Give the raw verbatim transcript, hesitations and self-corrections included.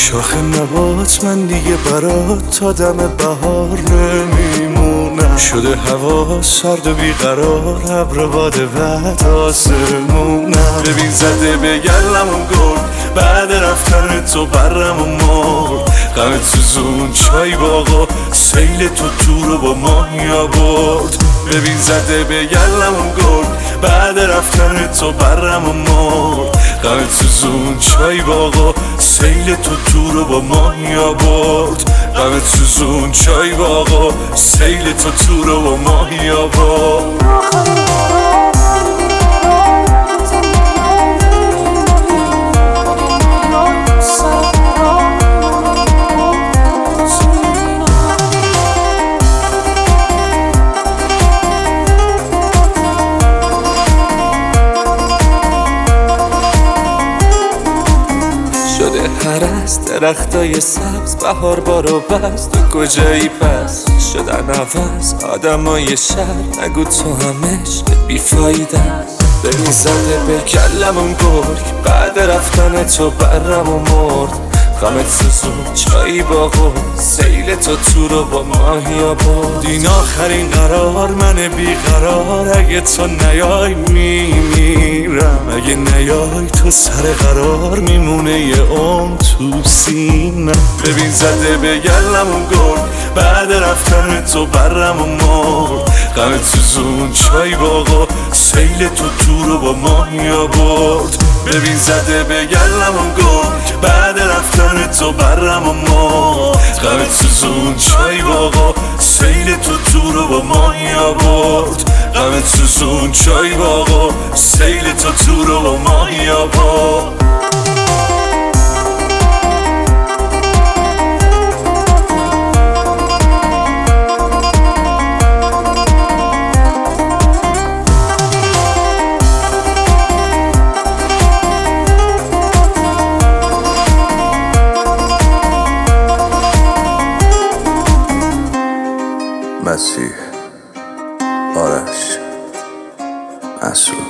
شاخ نبات من دیگه برات تا دم بهار نمیمونم. شده هوا سرد و بیقرار، ابر باد بعد آسمونم. ببین زده به گلمون گل، بعد رفتن تو برم و مرد. غمت سوزون چای باغا، سیل تو تو رو با ماهی آورد. ببین زده به گلمون گل، بعد رفتن تو برم و مرد. غمت سوزون چای باغا، سیل تو تو رو با ماهی آورد. غمت سوزون چای باغا، سیل تو تو رو با ماهی آورد. شده هرست درختای سبز، بهار بارو بست. تو کجایی پس؟ شدن عوض آدمای شهر، نگو تو هم عشق بیفایده است. ببین زده به کلمون گرگ، بعد رفتن تو برم و مرد. غمت سوزون چایی باغو، سیل تو تو رو با ماهی آورد. این آخرین قرار من بیقرار، اگه تو نیای میمیرم. اگه نیای تو سر قرار میمونه یه عمر تو سینم. ببین زده به گلمون گل، بعد رفتن تو برم و مرد. غمت سوزون چای باغا، سیل تو تو رو با ماهی آورد. ببین زده به گلمون گل، بعد رفتن تو برم و مرد. غمت سوزون چای باغا، سیل تو تو رو با ماهی آورد. غمت سوزون چای باغا، سیل تو تو رو با ماهی آورد. مسیح، آرش، مسعود.